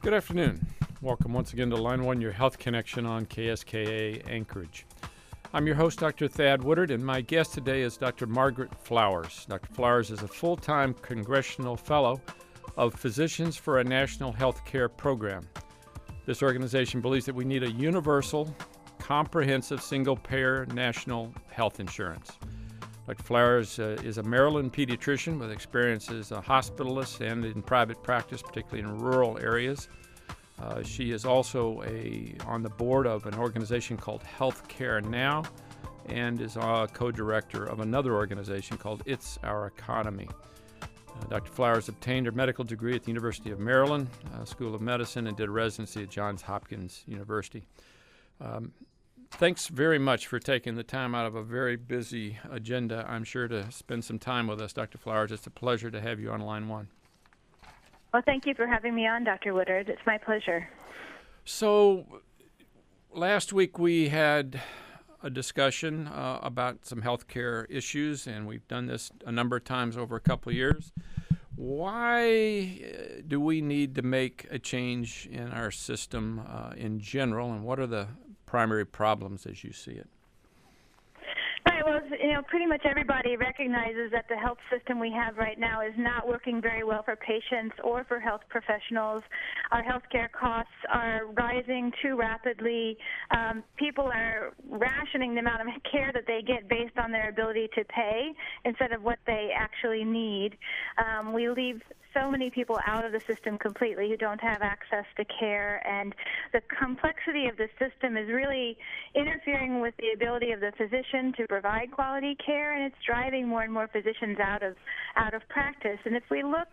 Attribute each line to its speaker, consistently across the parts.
Speaker 1: Good afternoon. Welcome once again to Line 1, your health connection on KSKA Anchorage. I'm your host, Dr. Thad Woodard, and my guest today is Dr. Margaret Flowers. Dr. Flowers is a full-time congressional fellow of Physicians for a National Health Care Program. This organization believes that we need a universal, comprehensive, single-payer national health insurance. Dr. Flowers is a Maryland pediatrician with experience as a hospitalist and in private practice, particularly in rural areas. She is also on the board of an organization called Healthcare Now and is a co-director of another organization called It's Our Economy. Dr. Flowers obtained her medical degree at the University of Maryland School of Medicine and did a residency at Johns Hopkins University. Thanks very much for taking the time out of a very busy agenda, I'm sure, to spend some time with us, Dr. Flowers. It's a pleasure to have you on Line 1.
Speaker 2: Well, thank you for having me on, Dr. Woodard. It's my pleasure.
Speaker 1: So last week we had a discussion about some healthcare issues, and we've done this a number of times over a couple of years. Why do we need to make a change in our system in general, and what are the primary problems as you see it?
Speaker 2: Right. Well, pretty much everybody recognizes that the health system we have right now is not working very well for patients or for health professionals. Our healthcare costs are rising too rapidly. People are rationing the amount of care that they get based on their ability to pay instead of what they actually need. We leave so many people out of the system completely who don't have access to care, and the complexity of the system is really interfering with the ability of the physician to provide quality care, and it's driving more and more physicians out of practice. And if we look,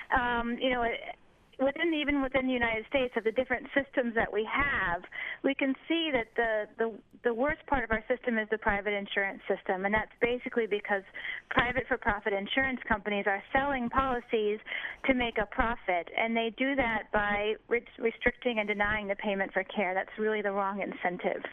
Speaker 2: even within the United States, of the different systems that we have, we can see that the worst part of our system is the private insurance system, and that's basically because private for-profit insurance companies are selling policies to make a profit, and they do that by restricting and denying the payment for care. That's really the wrong incentive.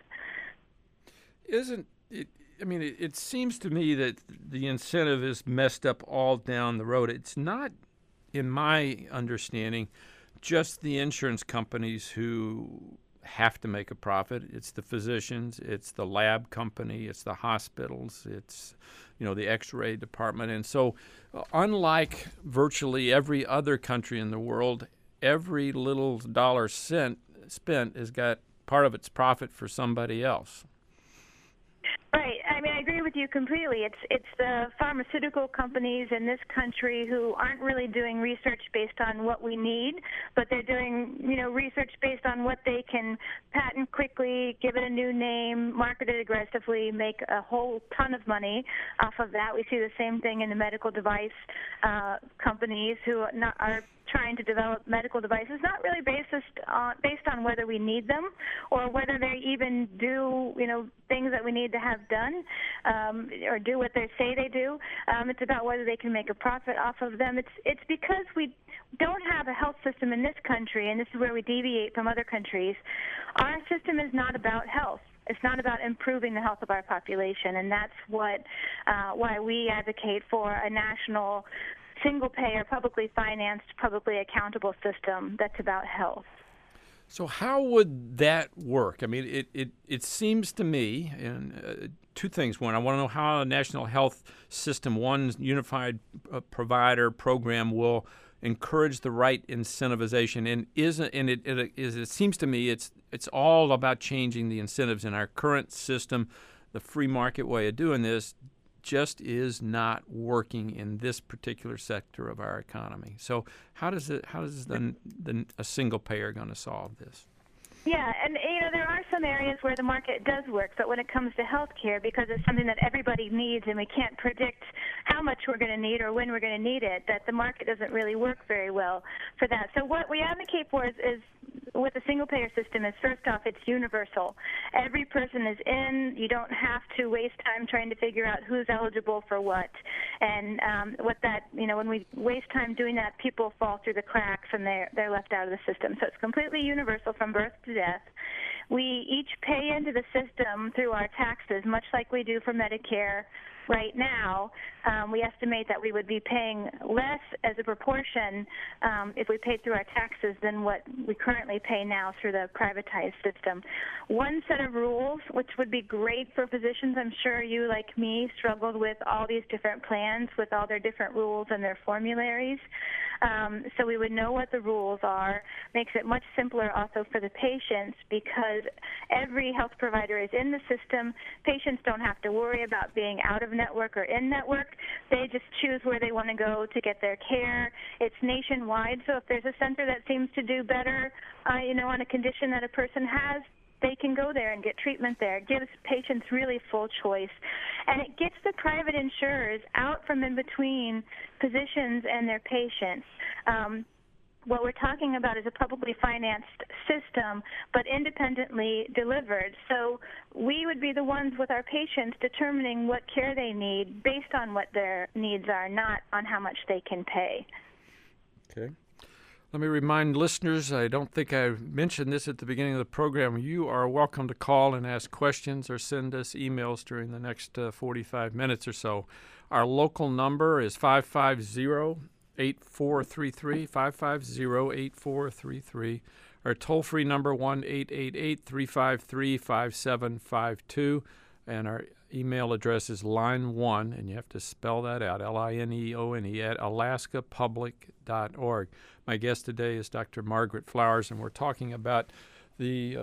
Speaker 1: Isn't it? I mean, it seems to me that the incentive is messed up all down the road. It's not, in my understanding, just the insurance companies who have to make a profit. It's the physicians, it's the lab company, it's the hospitals, it's the x-ray department. And so unlike virtually every other country in the world, every little dollar spent has got part of its profit for somebody else.
Speaker 2: Right. I mean, I agree with you completely. It's the pharmaceutical companies in this country who aren't really doing research based on what we need, but they're doing, research based on what they can patent quickly, give it a new name, market it aggressively, make a whole ton of money off of that. We see the same thing in the medical device companies who are trying to develop medical devices, not really based on whether we need them or whether they even do, things that we need to have done or do what they say they do. It's about whether they can make a profit off of them. It's because we don't have a health system in this country, and this is where we deviate from other countries. Our system is not about health. It's not about improving the health of our population, and that's why we advocate for a national single-payer, publicly financed, publicly accountable system that's about health.
Speaker 1: So how would that work? I mean, it seems to me, and two things. One, I want to know how a national health system, one unified provider program, will encourage the right incentivization. And it seems to me it's all about changing the incentives in our current system. The free market way of doing this just is not working in this particular sector of our economy. So how is a single payer going to solve this?
Speaker 2: Yeah, and there are some areas where the market does work, but when it comes to health care, because it's something that everybody needs and we can't predict how much we're going to need or when we're going to need it, that the market doesn't really work very well for that. So what we advocate for is with a single-payer system is, first off, it's universal. Every person is in. You don't have to waste time trying to figure out who's eligible for what. And when we waste time doing that, people fall through the cracks and they're left out of the system. So it's completely universal from birth to death. we each pay into the system through our taxes, much like we do for Medicare right now. We estimate that we would be paying less as a proportion if we paid through our taxes than what we currently pay now through the privatized system. One set of rules, which would be great for physicians, I'm sure you, like me, struggled with all these different plans with all their different rules and their formularies. So we would know what the rules are. Makes it much simpler also for the patients because every health provider is in the system. Patients don't have to worry about being out of network or in network. They just choose where they want to go to get their care. It's nationwide, so if there's a center that seems to do better, on a condition that a person has, they can go there and get treatment there. It gives patients really full choice. And it gets the private insurers out from in between physicians and their patients. What we're talking about is a publicly financed system, but independently delivered. So we would be the ones with our patients determining what care they need based on what their needs are, not on how much they can pay.
Speaker 1: Okay. Let me remind listeners, I don't think I mentioned this at the beginning of the program, you are welcome to call and ask questions or send us emails during the next 45 minutes or so. Our local number is 550-8433, 550-8433. Our toll-free number, 1-888-353-5752. And our email address is line1, and you have to spell that out, LINEONE, at alaskapublic.org. My guest today is Dr. Margaret Flowers, and we're talking about the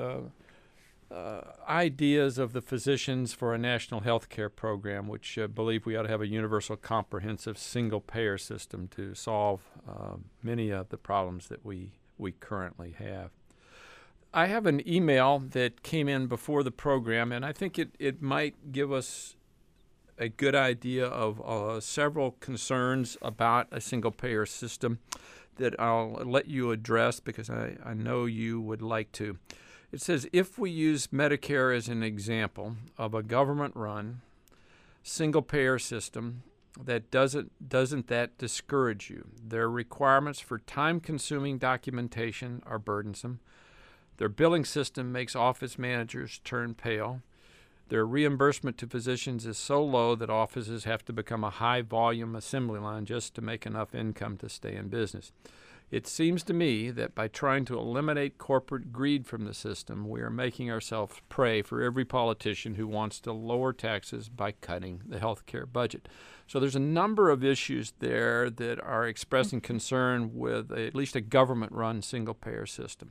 Speaker 1: ideas of the physicians for a national health care program, which believe we ought to have a universal, comprehensive, single-payer system to solve many of the problems that we currently have. I have an email that came in before the program, and I think it might give us a good idea of several concerns about a single-payer system that I'll let you address because I know you would like to. It says, if we use Medicare as an example of a government-run single-payer system, that doesn't that discourage you? Their requirements for time-consuming documentation are burdensome. Their billing system makes office managers turn pale. Their reimbursement to physicians is so low that offices have to become a high-volume assembly line just to make enough income to stay in business. It seems to me that by trying to eliminate corporate greed from the system, we are making ourselves prey for every politician who wants to lower taxes by cutting the health care budget. So there's a number of issues there that are expressing concern with at least a government-run single-payer system.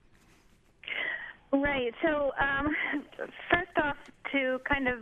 Speaker 2: Right. So first off, to kind of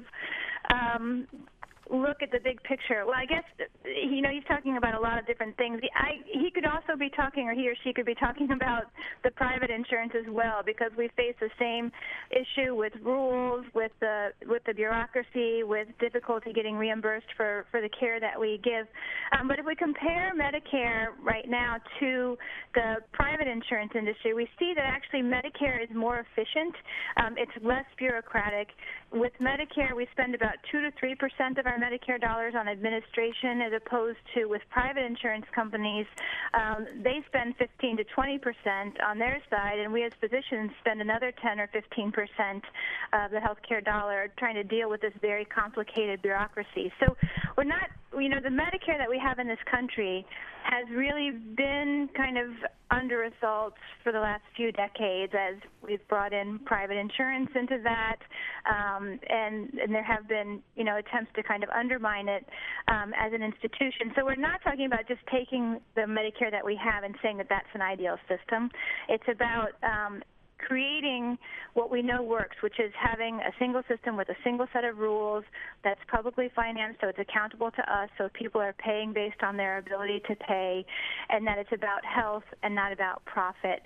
Speaker 2: look at the big picture. Well, I guess, he's talking about a lot of different things. He could also be talking, or he or she could be talking about the private insurance as well, because we face the same issue with rules, with the bureaucracy, with difficulty getting reimbursed for the care that we give. But if we compare Medicare right now to the private insurance industry, we see that actually Medicare is more efficient. It's less bureaucratic. With Medicare, we spend about 2 to 3% of our Medicare dollars on administration, as opposed to with private insurance companies, they spend 15 to 20% on their side, and we as physicians spend another 10 or 15% of the healthcare dollar trying to deal with this very complicated bureaucracy. So we're not, the Medicare that we have in this country has really been kind of under assault for the last few decades as we've brought in private insurance into that, and there have been, attempts to kind of undermine it as an institution. So we're not talking about just taking the Medicare that we have and saying that that's an ideal system. It's about creating what we know works, which is having a single system with a single set of rules that's publicly financed, so it's accountable to us, so people are paying based on their ability to pay, and that it's about health and not about profit.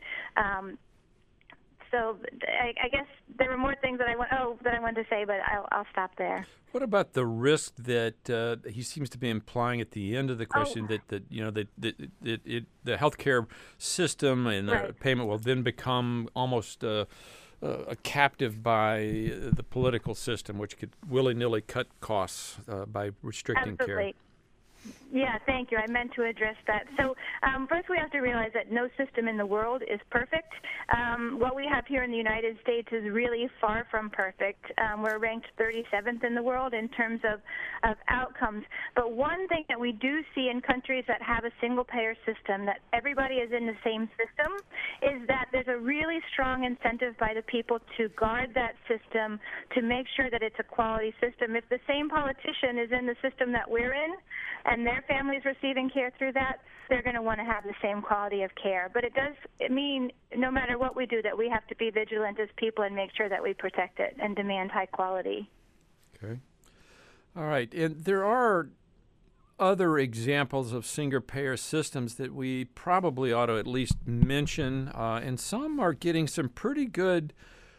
Speaker 2: So I guess there were more things that I wanted to say, but I'll stop there.
Speaker 1: What about the risk that he seems to be implying at the end of the question that the healthcare system and the payment will then become almost a captive by the political system, which could willy-nilly cut costs by restricting care?
Speaker 2: Yeah, thank you. I meant to address that. So first we have to realize that no system in the world is perfect. What we have here in the United States is really far from perfect. We're ranked 37th in the world in terms of outcomes. But one thing that we do see in countries that have a single-payer system, that everybody is in the same system, is that there's a really strong incentive by the people to guard that system, to make sure that it's a quality system. If the same politician is in the system that we're in, and their families receiving care through that, they're going to want to have the same quality of care. But it does mean no matter what we do that we have to be vigilant as people and make sure that we protect it and demand high quality.
Speaker 1: Okay. All right. And there are other examples of single-payer systems that we probably ought to at least mention, and some are getting some pretty good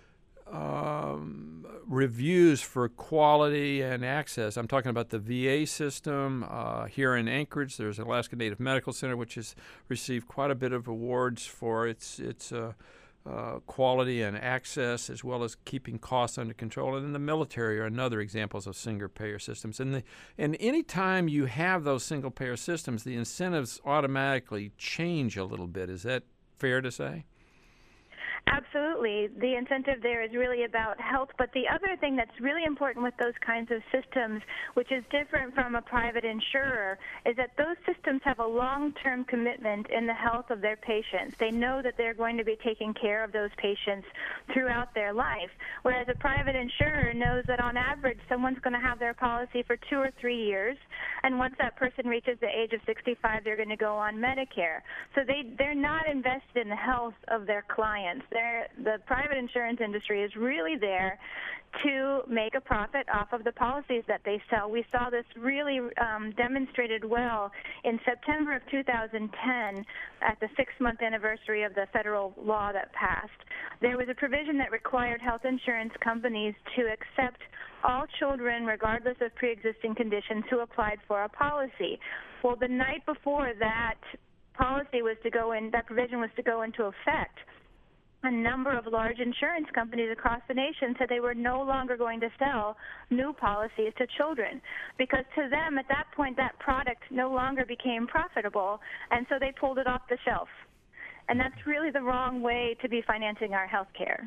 Speaker 1: reviews for quality and access. I'm talking about the VA system here in Anchorage. There's Alaska Native Medical Center, which has received quite a bit of awards for its quality and access, as well as keeping costs under control. And then the military are another examples of single-payer systems. And any time you have those single-payer systems, the incentives automatically change a little bit. Is that fair to say?
Speaker 2: Absolutely. The incentive there is really about health. But the other thing that's really important with those kinds of systems, which is different from a private insurer, is that those systems have a long-term commitment in the health of their patients. They know that they're going to be taking care of those patients throughout their life, whereas a private insurer knows that on average someone's going to have their policy for 2 or 3 years, and once that person reaches the age of 65, they're going to go on Medicare. So they're not invested in the health of their clients. The private insurance industry is really there to make a profit off of the policies that they sell. We saw this really demonstrated well in September of 2010 at the 6-month anniversary of the federal law that passed. There was a provision that required health insurance companies to accept all children, regardless of pre-existing conditions, who applied for a policy. Well, the night before that policy was to go in, that provision was to go into effect, a number of large insurance companies across the nation said they were no longer going to sell new policies to children because to them at that point that product no longer became profitable, and so they pulled it off the shelf. And that's really the wrong way to be financing our health care.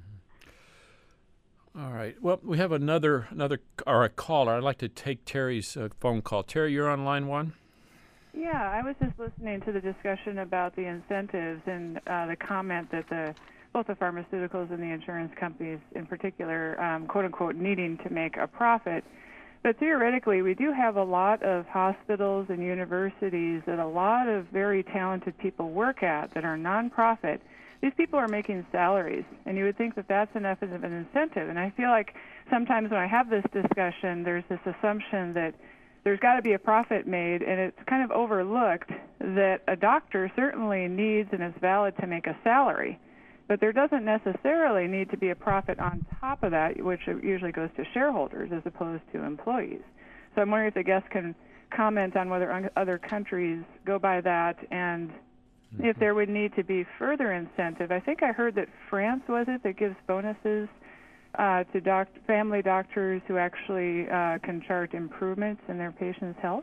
Speaker 1: Mm-hmm. All right. Well, we have another or a caller. I'd like to take Terry's phone call. Terry, you're on line 1.
Speaker 3: Yeah, I was just listening to the discussion about the incentives and the comment that both the pharmaceuticals and the insurance companies in particular, quote-unquote, needing to make a profit. But theoretically, we do have a lot of hospitals and universities that a lot of very talented people work at that are nonprofit. These people are making salaries, and you would think that that's enough of an incentive. And I feel like sometimes when I have this discussion, there's this assumption that there's got to be a profit made, and it's kind of overlooked that a doctor certainly needs and is valid to make a salary, but there doesn't necessarily need to be a profit on top of that, which usually goes to shareholders as opposed to employees. So I'm wondering if the guest can comment on whether other countries go by that and if there would need to be further incentive. I think I heard that France, was it, that gives bonuses to family doctors who actually can chart improvements in their patients' health?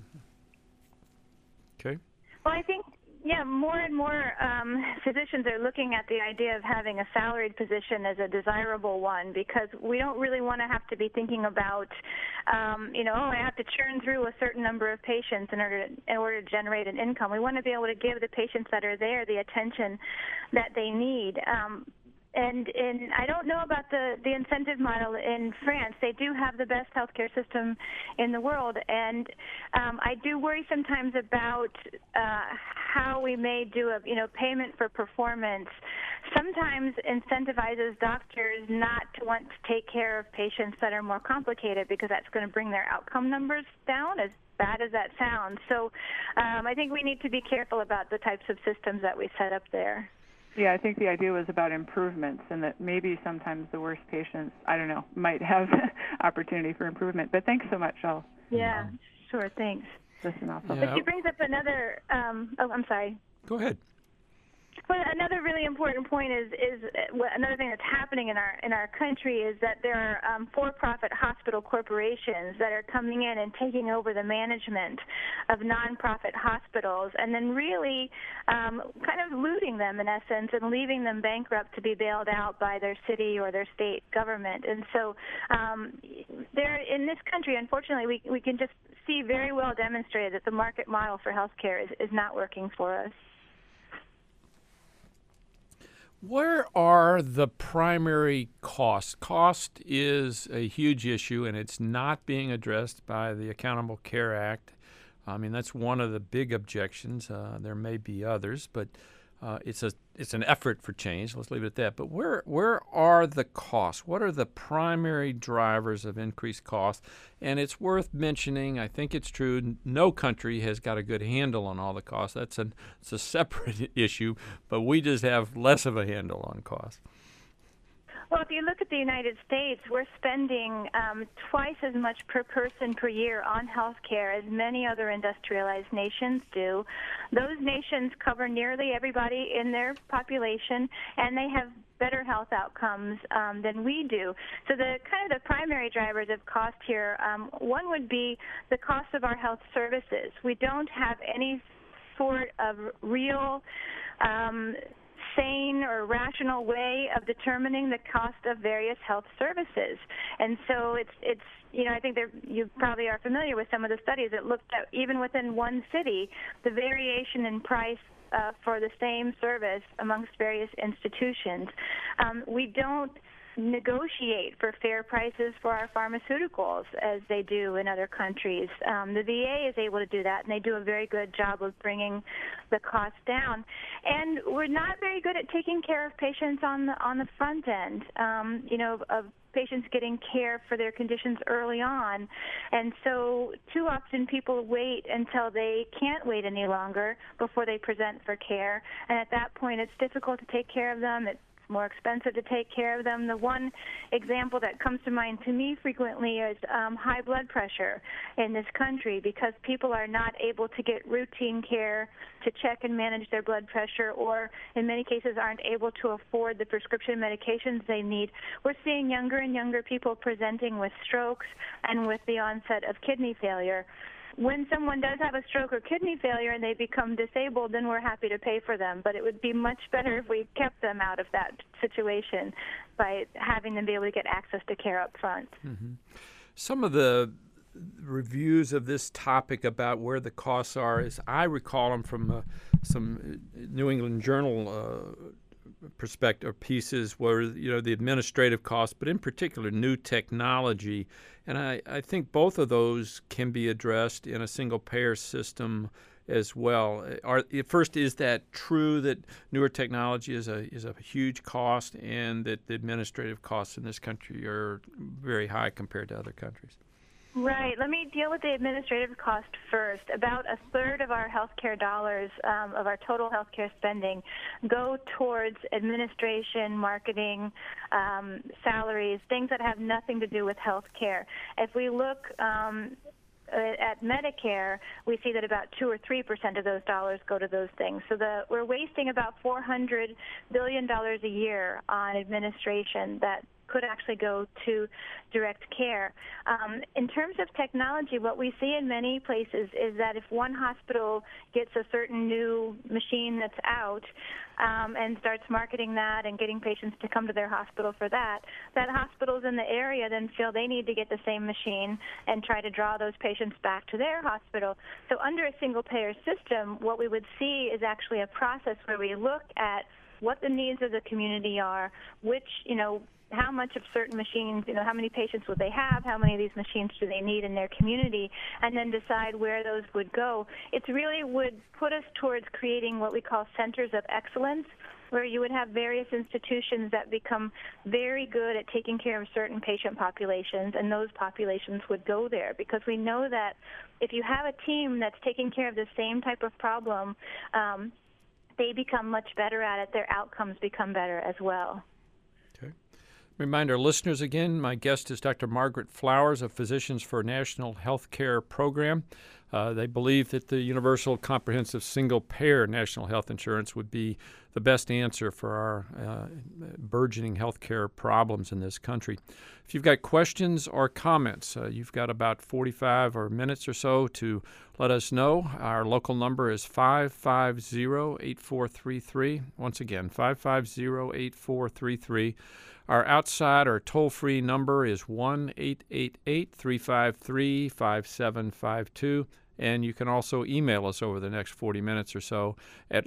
Speaker 1: Okay.
Speaker 2: Well, I think, more and more physicians are looking at the idea of having a salaried position as a desirable one because we don't really want to have to be thinking about, I have to churn through a certain number of patients in order to generate an income. We want to be able to give the patients that are there the attention that they need. And I don't know about the incentive model in France. They do have the best healthcare system in the world, and I do worry sometimes about how we may do a payment for performance. Sometimes incentivizes doctors not to want to take care of patients that are more complicated because that's going to bring their outcome numbers down, as bad as that sounds. So I think we need to be careful about the types of systems that we set up there.
Speaker 3: Yeah, I think the idea was about improvements and that maybe sometimes the worst patients, might have opportunity for improvement. But thanks so much.
Speaker 2: Yeah, sure, thanks.
Speaker 3: Listen off.
Speaker 2: But she brings up another, I'm sorry.
Speaker 1: Go ahead.
Speaker 2: Well, another really important point is another thing that's happening in our country is that there are for-profit hospital corporations that are coming in and taking over the management of nonprofit hospitals, and then really kind of looting them in essence and leaving them bankrupt to be bailed out by their city or their state government. And so, there in this country, unfortunately, we can just see very well demonstrated that the market model for healthcare is not working for us.
Speaker 1: Where are the primary costs? Cost is a huge issue, and it's not being addressed by the Accountable Care Act. I mean, that's one of the big objections. There may be others, but it's an effort for change. Let's leave it at that. But where are the costs? What are the primary drivers of increased costs? And it's worth mentioning, I think it's true, no country has got a good handle on all the costs. It's a separate issue, but we just have less of a handle on costs.
Speaker 2: Well, if you look at the United States, we're spending twice as much per person per year on health care as many other industrialized nations do. Those nations cover nearly everybody in their population, and they have better health outcomes than we do. So the primary drivers of cost here, one would be the cost of our health services. We don't have any sort of real sane or rational way of determining the cost of various health services. And so it's I think you probably are familiar with some of the studies that looked at even within one city, the variation in price for the same service amongst various institutions. We don't negotiate for fair prices for our pharmaceuticals as they do in other countries. The VA is able to do that, and they do a very good job of bringing the cost down. And we're not very good at taking care of patients on the front end, of patients getting care for their conditions early on. And so too often people wait until they can't wait any longer before they present for care. And at that point, it's difficult to take care of them. It's more expensive to take care of them. The one example that comes to mind to me frequently is high blood pressure in this country, because people are not able to get routine care to check and manage their blood pressure, or in many cases aren't able to afford the prescription medications they need. We're seeing younger and younger people presenting with strokes and with the onset of kidney failure. When someone does have a stroke or kidney failure and they become disabled, then we're happy to pay for them. But it would be much better if we kept them out of that situation by having them be able to get access to care up front.
Speaker 1: Mm-hmm. Some of the reviews of this topic about where the costs are, is I recall them from some New England Journal perspective or pieces where the administrative costs, but in particular new technology, and I think both of those can be addressed in a single payer system as well. First, is that true that newer technology is a huge cost, and that the administrative costs in this country are very high compared to other countries?
Speaker 2: Right. Let me deal with the administrative cost first. About a third of our healthcare dollars, of our total healthcare spending, go towards administration, marketing, salaries, things that have nothing to do with healthcare. If we look at Medicare, we see that about 2 or 3% of those dollars go to those things. So we're wasting about $400 billion a year on administration that could actually go to direct care. In terms of technology, what we see in many places is that if one hospital gets a certain new machine that's out and starts marketing that and getting patients to come to their hospital for that hospitals in the area then feel they need to get the same machine and try to draw those patients back to their hospital. So under a single-payer system, what we would see is actually a process where we look at what the needs of the community are, how much of certain machines, how many patients would they have, how many of these machines do they need in their community, and then decide where those would go. It really would put us towards creating what we call centers of excellence, where you would have various institutions that become very good at taking care of certain patient populations, and those populations would go there, because we know that if you have a team that's taking care of the same type of problem, they become much better at it. Their outcomes become better as well.
Speaker 1: Remind our listeners again, my guest is Dr. Margaret Flowers of Physicians for National Health Care Program. They believe that the universal, comprehensive, single-payer national health insurance would be the best answer for our burgeoning health care problems in this country. If you've got questions or comments, you've got about 45 or minutes or so to let us know. Our local number is 550-8433. Once again, 550-8433. Our outside or toll-free number is 1-888-353-5752. And you can also email us over the next 40 minutes or so at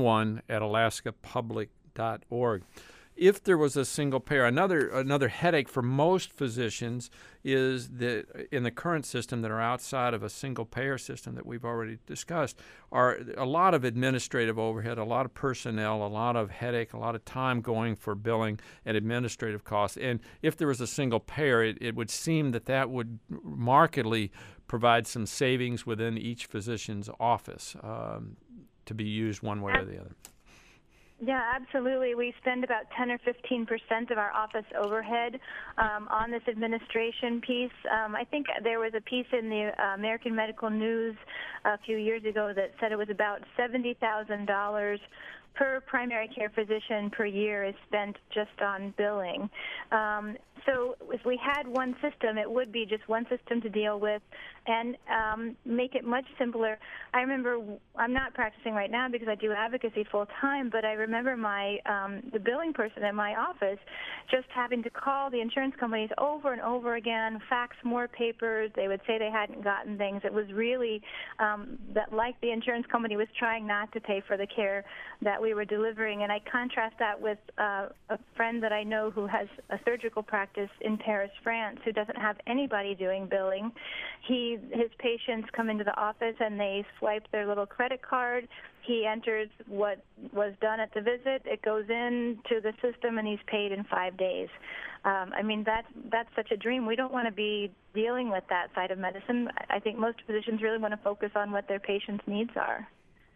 Speaker 1: line1@alaskapublic.org. If there was a single payer, another headache for most physicians is that in the current system that are outside of a single payer system that we've already discussed are a lot of administrative overhead, a lot of personnel, a lot of headache, a lot of time going for billing and administrative costs. And if there was a single payer, it would seem that would markedly provide some savings within each physician's office to be used one way or the other.
Speaker 2: Yeah, absolutely. We spend about 10 or 15% of our office overhead on this administration piece. I think there was a piece in the American Medical News a few years ago that said it was about $70,000 per primary care physician per year is spent just on billing. So if we had one system, it would be just one system to deal with and make it much simpler. I remember, I'm not practicing right now because I do advocacy full time, but I remember the billing person at my office just having to call the insurance companies over and over again, fax more papers. They would say they hadn't gotten things. It was really that like the insurance company was trying not to pay for the care that we were delivering. And I contrast that with a friend that I know who has a surgical practice in Paris, France, who doesn't have anybody doing billing. His patients come into the office and they swipe their little credit card. He enters what was done at the visit. It goes into the system and he's paid in 5 days. I mean, that's such a dream. We don't want to be dealing with that side of medicine. I think most physicians really want to focus on what their patients' needs are.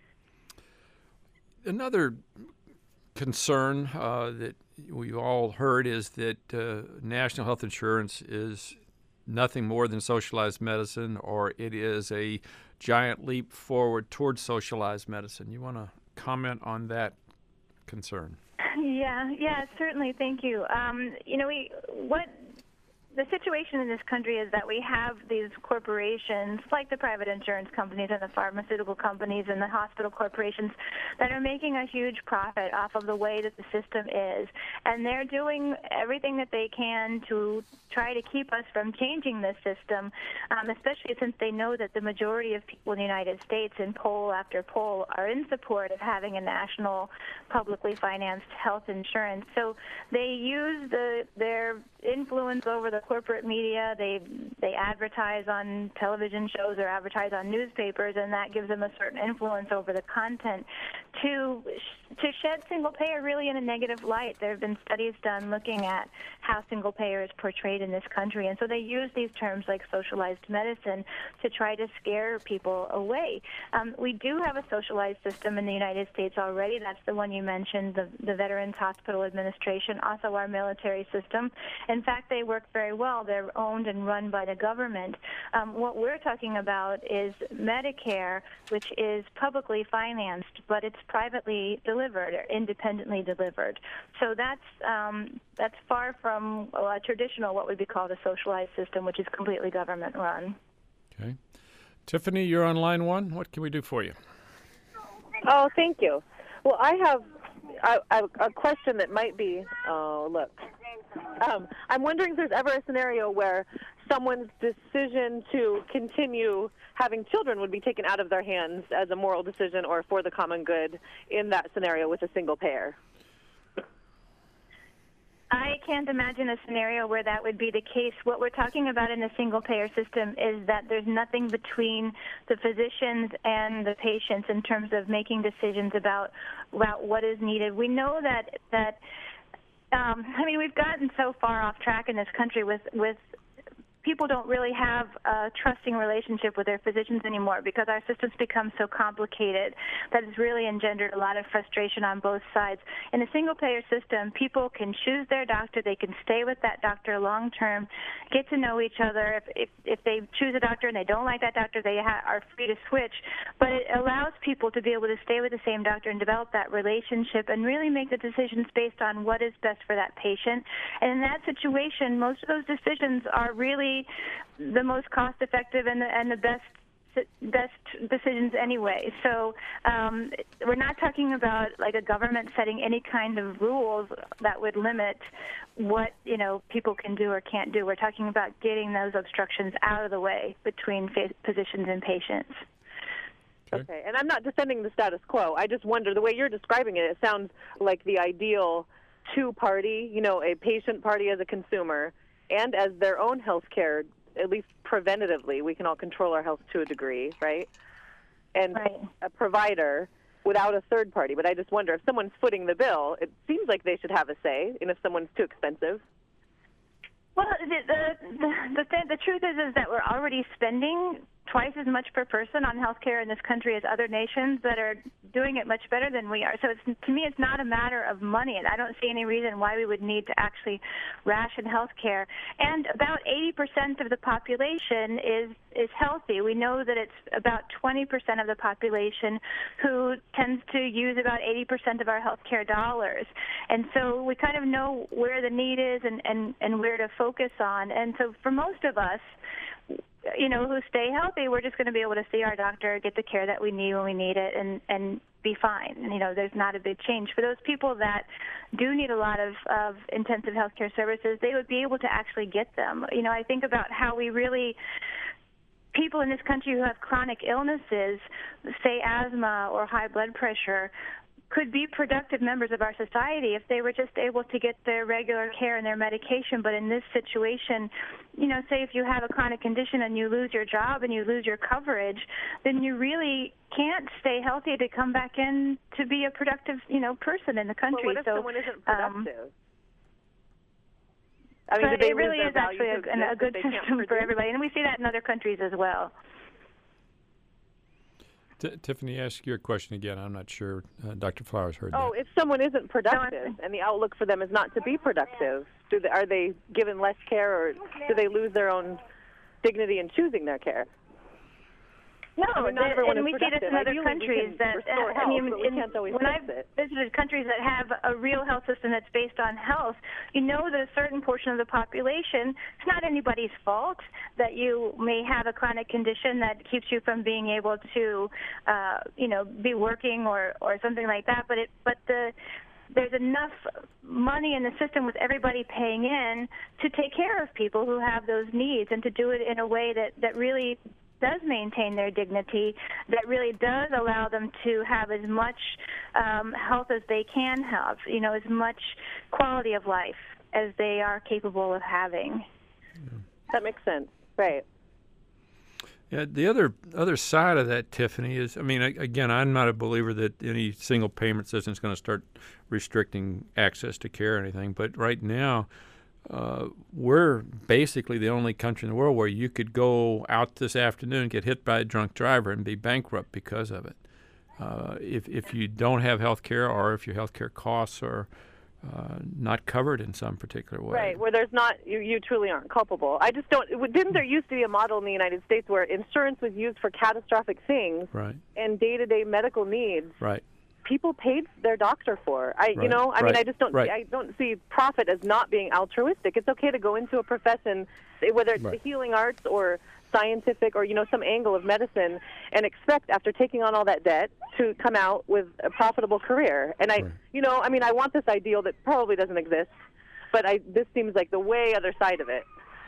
Speaker 1: Another concern that we've all heard is that national health insurance is nothing more than socialized medicine, or it is a giant leap forward towards socialized medicine. You want to comment on that concern?
Speaker 2: Yeah, certainly. Thank you. The situation in this country is that we have these corporations like the private insurance companies and the pharmaceutical companies and the hospital corporations that are making a huge profit off of the way that the system is. And they're doing everything that they can to try to keep us from changing this system, especially since they know that the majority of people in the United States in poll after poll are in support of having a national publicly financed health insurance. So they use their influence over the corporate media. They advertise on television shows or advertise on newspapers, and that gives them a certain influence over the content to shed single payer really in a negative light. There have been studies done looking at how single payer is portrayed in this country, and so they use these terms like socialized medicine to try to scare people away. We do have a socialized system in the United States already. That's the one you mentioned, the Veterans Hospital Administration, also our military system. In fact, they work very well. They're owned and run by the government. What we're talking about is Medicare, which is publicly financed, but it's privately delivered or independently delivered. So that's far from a traditional, what would be called a socialized system, which is completely government run.
Speaker 1: Okay. Tiffany, you're on line one. What can we do for you?
Speaker 4: Oh, thank you. Well, I have a question that might be, I'm wondering if there's ever a scenario where someone's decision to continue having children would be taken out of their hands as a moral decision or for the common good in that scenario with a single payer.
Speaker 2: I can't imagine a scenario where that would be the case. What we're talking about in the single-payer system is that there's nothing between the physicians and the patients in terms of making decisions about what is needed. We know that we've gotten so far off track in this country with people don't really have a trusting relationship with their physicians anymore because our systems become so complicated that it's really engendered a lot of frustration on both sides. In a single-payer system, people can choose their doctor. They can stay with that doctor long-term, get to know each other. If they choose a doctor and they don't like that doctor, they are free to switch. But it allows people to be able to stay with the same doctor and develop that relationship and really make the decisions based on what is best for that patient. And in that situation, most of those decisions are really the most cost-effective and the best decisions anyway. So we're not talking about like a government setting any kind of rules that would limit what people can do or can't do. We're talking about getting those obstructions out of the way between physicians and patients.
Speaker 4: Okay, and I'm not defending the status quo. I just wonder, the way you're describing it, it sounds like the ideal two-party, a patient party as a consumer and as their own health care, at least preventatively. We can all control our health to a degree, right? And
Speaker 2: right.
Speaker 4: A provider without a third party. But I just wonder, if someone's footing the bill, it seems like they should have a say, and if someone's too expensive.
Speaker 2: Well, the truth is that we're already spending twice as much per person on healthcare in this country as other nations that are doing it much better than we are. So to me, it's not a matter of money, and I don't see any reason why we would need to actually ration healthcare. And about 80% of the population is healthy. We know that it's about 20% of the population who tends to use about 80% of our healthcare dollars. And so we kind of know where the need is and where to focus on. And so for most of us, who stay healthy, we're just going to be able to see our doctor, get the care that we need when we need it, and be fine. And, there's not a big change. For those people that do need a lot of intensive health care services, they would be able to actually get them. I think about how people in this country who have chronic illnesses, say asthma or high blood pressure, could be productive members of our society if they were just able to get their regular care and their medication. But in this situation, say if you have a chronic condition and you lose your job and you lose your coverage, then you really can't stay healthy to come back in to be a productive, person in the country.
Speaker 4: Well, what if someone isn't productive?
Speaker 2: It really is actually a good system for everybody, and we see that in other countries as well.
Speaker 1: Tiffany, ask your question again. I'm not sure Dr. Flowers heard that.
Speaker 4: Oh, if someone isn't productive and the outlook for them is not to be productive, are they given less care, or do they lose their own dignity in choosing their care?
Speaker 2: No, and we see this in other countries. When I've visited countries that have a real health system that's based on health, that a certain portion of the population, it's not anybody's fault that you may have a chronic condition that keeps you from being able to, be working or something like that. There's enough money in the system with everybody paying in to take care of people who have those needs and to do it in a way that really does maintain their dignity, that really does allow them to have as much health as they can have, as much quality of life as they are capable of having.
Speaker 1: Yeah.
Speaker 4: That makes sense. Right.
Speaker 1: Yeah, the other side of that, Tiffany, is, again, I'm not a believer that any single payment system is going to start restricting access to care or anything, but right now, we're basically the only country in the world where you could go out this afternoon, get hit by a drunk driver, and be bankrupt because of it. If you don't have health care, or if your health care costs are not covered in some particular way.
Speaker 4: Right, where there's not, you truly aren't culpable. I just don't, didn't there used to be a model in the United States where insurance was used for catastrophic things
Speaker 1: right.
Speaker 4: and day-to-day medical needs?
Speaker 1: Right.
Speaker 4: People paid their doctor for. I just don't see, I don't see profit as not being altruistic. It's okay to go into a profession, whether it's the healing arts or scientific or some angle of medicine, and expect after taking on all that debt to come out with a profitable career. And I want this ideal that probably doesn't exist, but this seems like the way other side of it.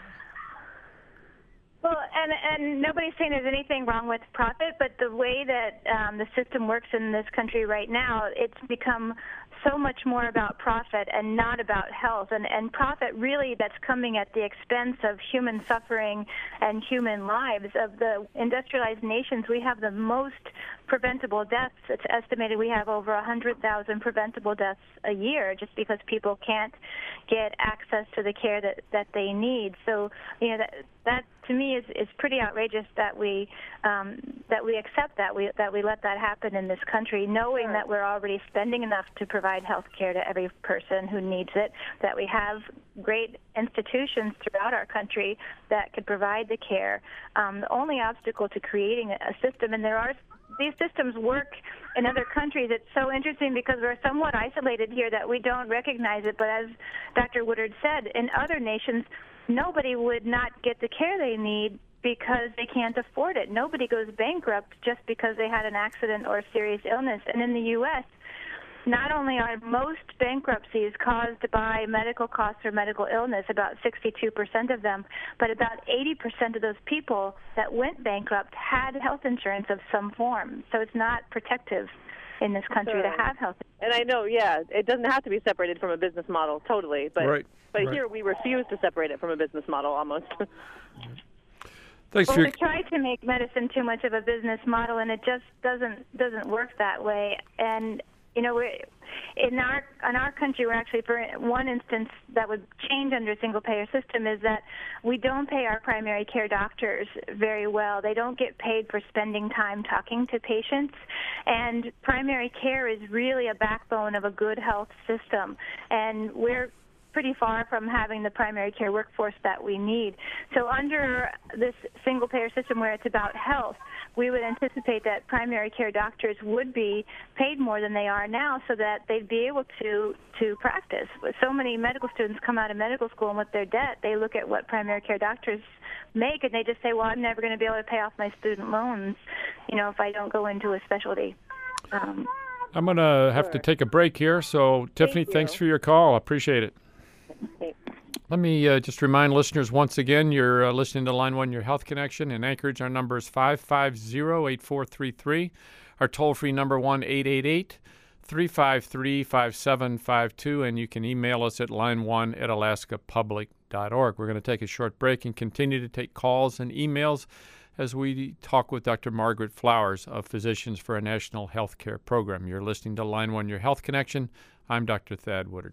Speaker 2: Well, and nobody's saying there's anything wrong with profit, but the way that the system works in this country right now, it's become so much more about profit and not about health. And profit really that's coming at the expense of human suffering and human lives. Of the industrialized nations, we have the most preventable deaths. It's estimated we have over 100,000 preventable deaths a year just because people can't get access to the care that they need. So, that to me is pretty outrageous that we accept that we let that happen in this country, knowing that we're already spending enough to provide health care to every person who needs it, that we have great institutions throughout our country that could provide the care. The only obstacle to creating a system, and these systems work in other countries. It's so interesting because we're somewhat isolated here that we don't recognize it. But as Dr. Woodard said, in other nations, nobody would not get the care they need because they can't afford it. Nobody goes bankrupt just because they had an accident or a serious illness. And in the U.S., not only are most bankruptcies caused by medical costs or medical illness, about 62% of them, but about 80% of those people that went bankrupt had health insurance of some form. So it's not protective in this country to have health insurance.
Speaker 4: And I know, it doesn't have to be separated from a business model, totally. But here we refuse to separate it from a business model almost.
Speaker 1: Thanks
Speaker 2: we try to make medicine too much of a business model, and it just doesn't work that way. And we're in our country, we're actually, for one instance that would change under a single-payer system, is that we don't pay our primary care doctors very well. They don't get paid for spending time talking to patients, and primary care is really a backbone of a good health system, and we're pretty far from having the primary care workforce that we need. So under this single-payer system where it's about health, we would anticipate that primary care doctors would be paid more than they are now so that they'd be able to practice. With so many medical students come out of medical school and with their debt, they look at what primary care doctors make and they just say, well, I'm never going to be able to pay off my student loans, if I don't go into a specialty.
Speaker 1: I'm going to have to take a break here. So, Tiffany, thanks for your call. I appreciate it. Let me just remind listeners once again, you're listening to Line 1, Your Health Connection. In Anchorage, our number is 550-8433. Our toll-free number, 1-888-353-5752. And you can email us at line1@alaskapublic.org. We're going to take a short break and continue to take calls and emails as we talk with Dr. Margaret Flowers of Physicians for a National Health Care Program. You're listening to Line 1, Your Health Connection. I'm Dr. Thad Woodard.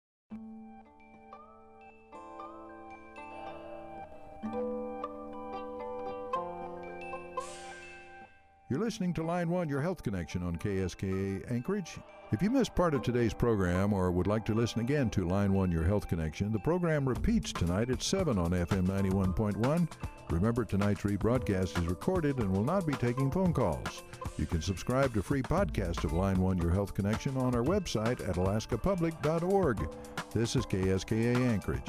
Speaker 5: You're listening to Line 1, Your Health Connection on KSKA Anchorage. If you missed part of today's program or would like to listen again to Line 1, Your Health Connection, the program repeats tonight at 7 on FM 91.1. Remember, tonight's rebroadcast is recorded and will not be taking phone calls. You can subscribe to free podcast of Line 1, Your Health Connection on our website at alaskapublic.org. This is KSKA Anchorage.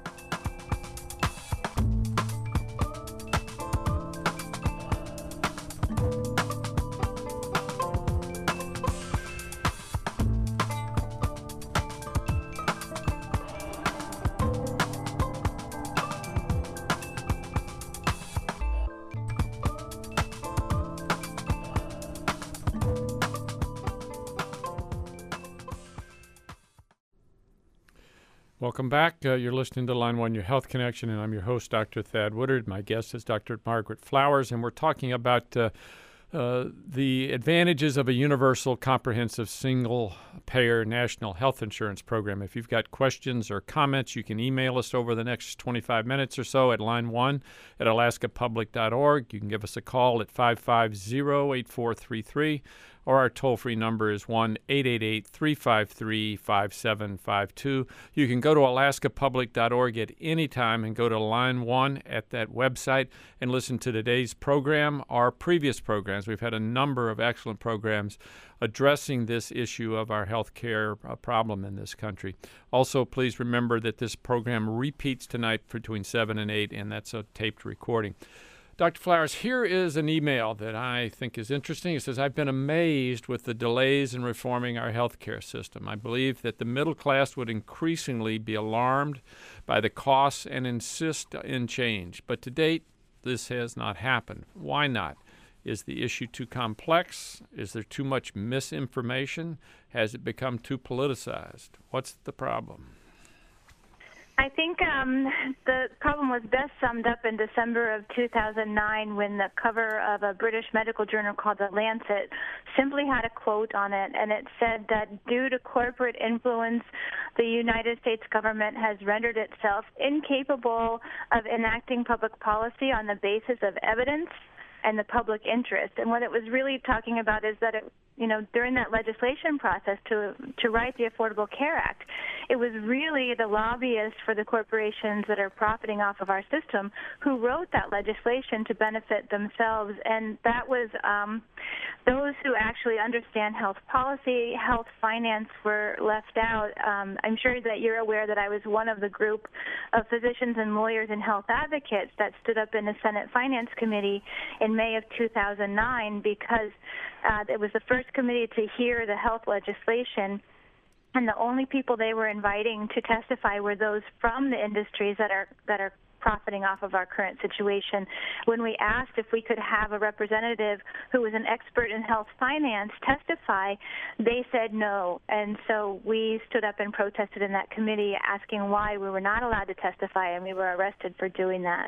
Speaker 1: Welcome back. You're listening to Line 1, Your Health Connection, and I'm your host, Dr. Thad Woodard. My guest is Dr. Margaret Flowers, and we're talking about the advantages of a universal, comprehensive, single-payer national health insurance program. If you've got questions or comments, you can email us over the next 25 minutes or so at line1@alaskapublic.org. You can give us a call at 550-8433. Or our toll-free number is 1-888-353-5752. You can go to alaskapublic.org at any time and go to Line 1 at that website and listen to today's program, our previous programs. We've had a number of excellent programs addressing this issue of our health care problem in this country. Also, please remember that this program repeats tonight between 7 and 8, and that's a taped recording. Dr. Flowers, here is an email that I think is interesting. It says, I've been amazed with the delays in reforming our health care system. I believe that the middle class would increasingly be alarmed by the costs and insist in change. But to date, this has not happened. Why not? Is the issue too complex? Is there too much misinformation? Has it become too politicized? What's the problem?
Speaker 2: I think the problem was best summed up in December of 2009 when the cover of a British medical journal called The Lancet simply had a quote on it, and it said that due to corporate influence, the United States government has rendered itself incapable of enacting public policy on the basis of evidence and the public interest. And what it was really talking about is that during that legislation process to write the Affordable Care Act, it was really the lobbyists for the corporations that are profiting off of our system who wrote that legislation to benefit themselves. And that was those who actually understand health policy, health finance were left out. I'm sure that you're aware that I was one of the group of physicians and lawyers and health advocates that stood up in the Senate Finance Committee in May of 2009 because it was the first committee to hear the health legislation, and the only people they were inviting to testify were those from the industries that are profiting off of our current situation. When we asked if we could have a representative who was an expert in health finance testify, they said no. And so we stood up and protested in that committee asking why we were not allowed to testify, and we were arrested for doing that.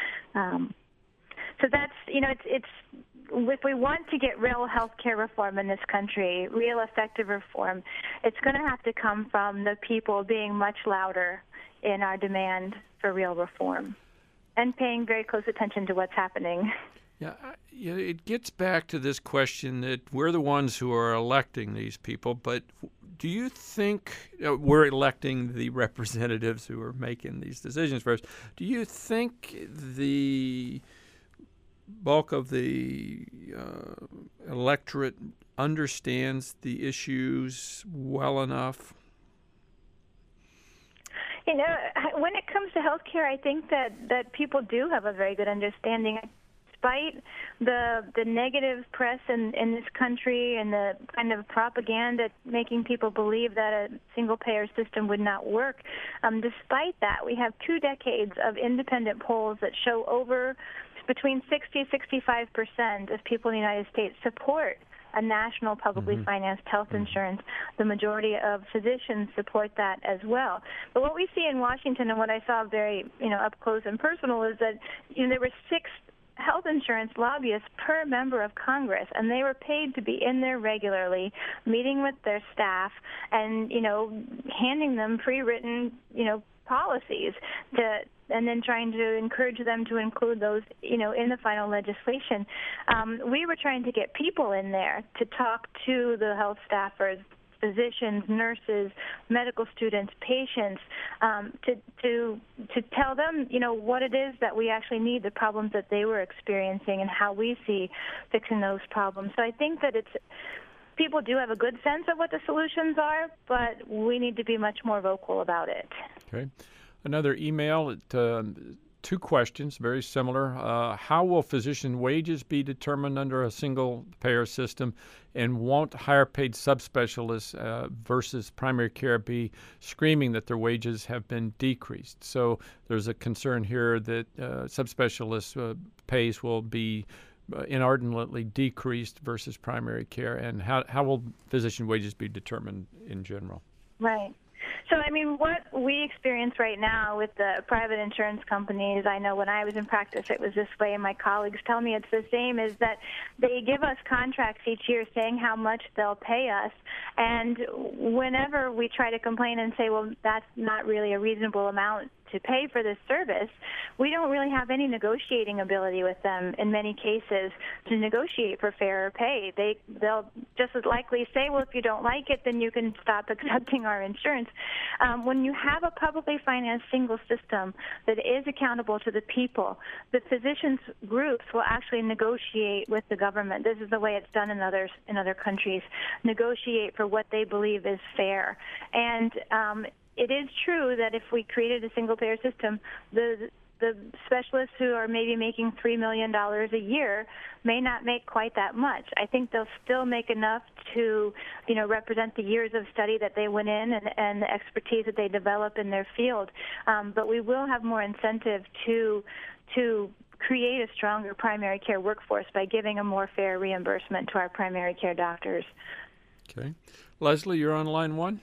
Speaker 2: So that's, it's if we want to get real health care reform in this country, real effective reform, it's going to have to come from the people being much louder in our demand for real reform and paying very close attention to what's happening.
Speaker 1: Yeah, it gets back to this question that we're the ones who are electing these people, but do you think we're electing the representatives who are making these decisions for us? Do you think the bulk of the electorate understands the issues well enough?
Speaker 2: When it comes to healthcare, I think that people do have a very good understanding. Despite the negative press in this country and the kind of propaganda making people believe that a single-payer system would not work, despite that, we have 2 decades of independent polls that show between 60 and 65% of people in the United States support a national publicly financed health insurance. The majority of physicians support that as well. But what we see in Washington, and what I saw very up close and personal, is that there were 6 health insurance lobbyists per member of Congress, and they were paid to be in there regularly, meeting with their staff and handing them pre-written policies and then trying to encourage them to include those, in the final legislation. We were trying to get people in there to talk to the health staffers, physicians, nurses, medical students, patients, to tell them, what it is that we actually need, the problems that they were experiencing, and how we see fixing those problems. So I think that people do have a good sense of what the solutions are, but we need to be much more vocal about it.
Speaker 1: Okay. Another email, 2 questions, very similar. How will physician wages be determined under a single-payer system, and won't higher-paid subspecialists versus primary care be screaming that their wages have been decreased? So there's a concern here that subspecialists' pays will be inordinately decreased versus primary care, and how will physician wages be determined in general?
Speaker 2: Right. So, what we experience right now with the private insurance companies, I know when I was in practice it was this way, and my colleagues tell me it's the same, is that they give us contracts each year saying how much they'll pay us, and whenever we try to complain and say, well, that's not really a reasonable amount to pay for this service, we don't really have any negotiating ability with them in many cases to negotiate for fairer pay. They'll just as likely say, well, if you don't like it, then you can stop accepting our insurance. When you have a publicly financed single system that is accountable to the people, the physicians' groups will actually negotiate with the government. This is the way it's done in other countries, negotiate for what they believe is fair. And it is true that if we created a single-payer system, the specialists who are maybe making $3 million a year may not make quite that much. I think they'll still make enough to, represent the years of study that they went in and the expertise that they develop in their field. But we will have more incentive to create a stronger primary care workforce by giving a more fair reimbursement to our primary care doctors.
Speaker 1: Okay. Leslie, you're on line one.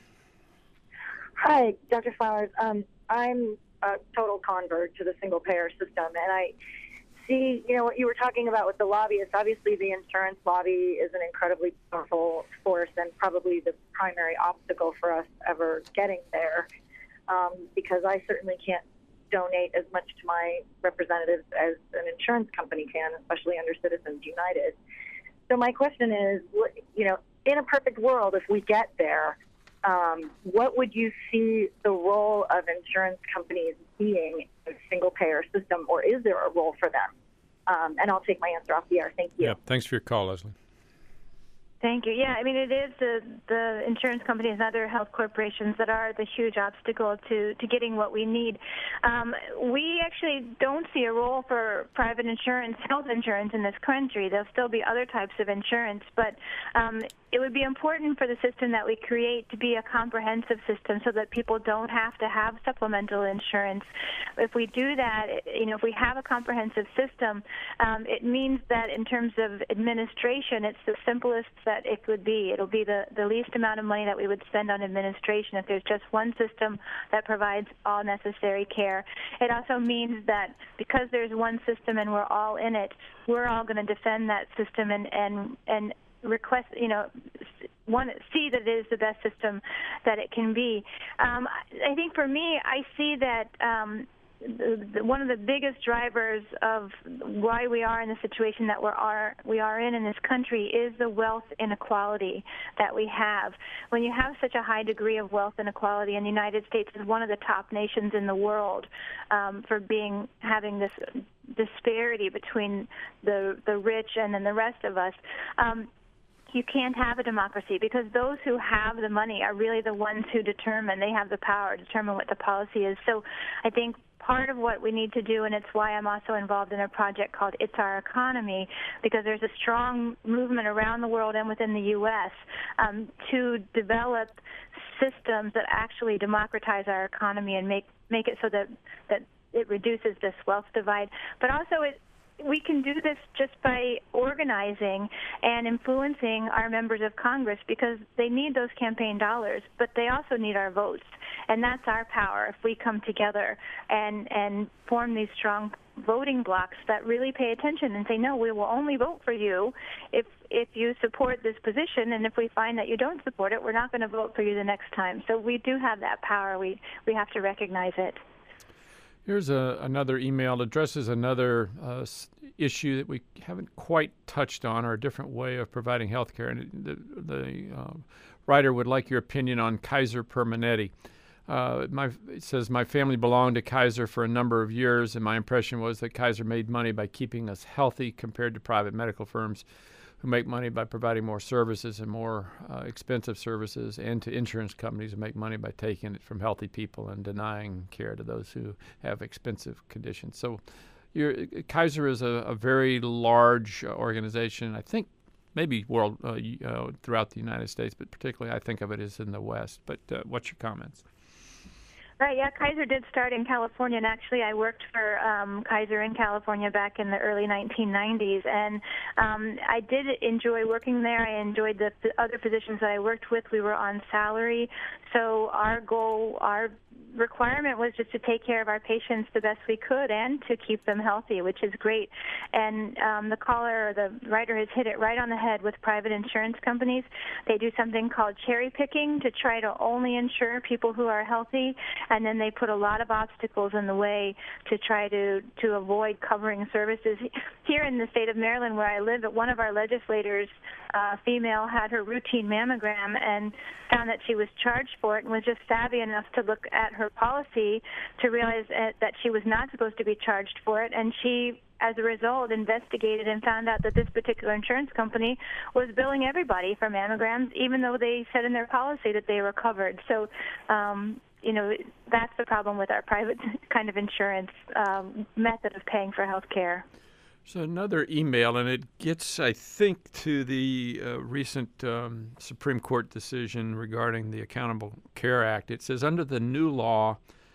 Speaker 6: Hi, Dr. Flowers. I'm a total convert to the single-payer system, and I see, what you were talking about with the lobbyists. Obviously, the insurance lobby is an incredibly powerful force and probably the primary obstacle for us ever getting there, because I certainly can't donate as much to my representatives as an insurance company can, especially under Citizens United. So my question is, in a perfect world, if we get there, what would you see the role of insurance companies being in a single-payer system, or is there a role for them? And I'll take my answer off the air. Thank you.
Speaker 1: Yeah, thanks for your call, Leslie.
Speaker 2: Thank you. Yeah, I mean, it is the insurance companies and other health corporations that are the huge obstacle to getting what we need. We actually don't see a role for private insurance, health insurance in this country. There'll still be other types of insurance, but it would be important for the system that we create to be a comprehensive system so that people don't have to have supplemental insurance. If we do that, if we have a comprehensive system, it means that in terms of administration, it's the simplest that it would be. It'll be the least amount of money that we would spend on administration if there's just one system that provides all necessary care. It also means that because there's one system and we're all in it, we're all going to defend that system and request, see that it is the best system that it can be. I think for me, I see that one of the biggest drivers of why we are in the situation that we are in this country is the wealth inequality that we have. When you have such a high degree of wealth inequality, and the United States is one of the top nations in the world for having this disparity between the rich and then the rest of us, you can't have a democracy because those who have the money are really the ones who they have the power to determine what the policy is. So I think part of what we need to do, and it's why I'm also involved in a project called It's Our Economy, because there's a strong movement around the world and within the U.S. To develop systems that actually democratize our economy and make it so that it reduces this wealth divide. But also we can do this just by organizing and influencing our members of Congress because they need those campaign dollars, but they also need our votes. And that's our power if we come together and form these strong voting blocks that really pay attention and say, no, we will only vote for you if you support this position, and if we find that you don't support it, we're not going to vote for you the next time. So we do have that power. We have to recognize it.
Speaker 1: Here's another email that addresses another issue that we haven't quite touched on, or a different way of providing health care. And the writer would like your opinion on Kaiser Permanente. It says, my family belonged to Kaiser for a number of years, and my impression was that Kaiser made money by keeping us healthy compared to private medical firms who make money by providing more services and more expensive services, and to insurance companies who make money by taking it from healthy people and denying care to those who have expensive conditions. So Kaiser is a very large organization, I think maybe world throughout the United States, but particularly I think of it as in the West. But what's your comments?
Speaker 2: Right, yeah, Kaiser did start in California, and actually I worked for Kaiser in California back in the early 1990s, and I did enjoy working there. I enjoyed the other physicians that I worked with. We were on salary, so our requirement was just to take care of our patients the best we could and to keep them healthy, which is great. And the caller or the writer has hit it right on the head with private insurance companies. They do something called cherry picking to try to only insure people who are healthy, and then they put a lot of obstacles in the way to try to avoid covering services. Here in the state of Maryland, where I live, one of our legislators, female, had her routine mammogram and found that she was charged for it, and was just savvy enough to look at her policy to realize that she was not supposed to be charged for it, and she, as a result, investigated and found out that this particular insurance company was billing everybody for mammograms, even though they said in their policy that they were covered. So, that's the problem with our private kind of insurance method of paying for health care.
Speaker 1: So another email, and it gets, I think, to the recent Supreme Court decision regarding the Accountable Care Act. It says, under the new law,